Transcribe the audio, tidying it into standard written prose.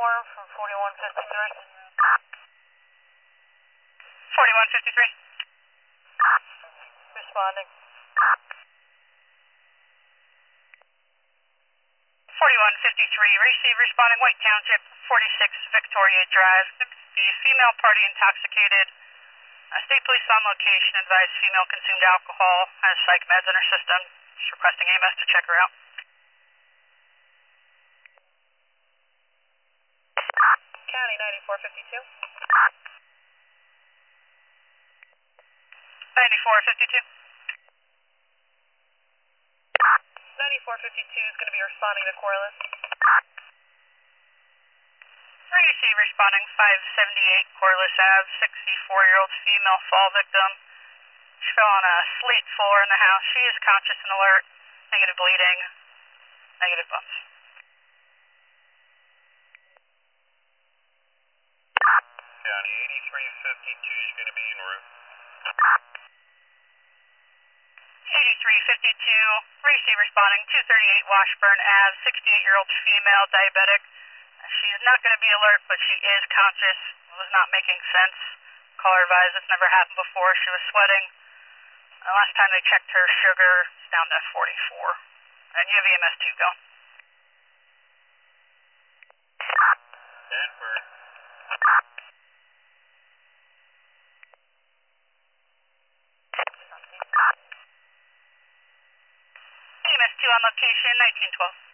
from 4153. 4153. Responding. 4153, receive responding White Township, 46 Victoria Drive. The female party intoxicated. State police on location advised female consumed alcohol, has psych meds in her system. She's requesting AMS to check her out. County 9452. 9452. 9452 is going to be responding to Corliss. Receive responding 578 Corliss Ave, 64-year-old female fall victim. She fell on a slate floor in the house. She is conscious and alert. Negative bleeding. Negative bumps. County 8352 is going to be en route. 8352, receive responding 238 Washburn Ave, 68-year-old female, diabetic. She is not going to be alert, but she is conscious. Was not making sense. Caller advised this never happened before. She was sweating. Last time they checked her sugar, it's down to 44. And you have EMS 2 going. Danford. EMS 2 on location, 1912.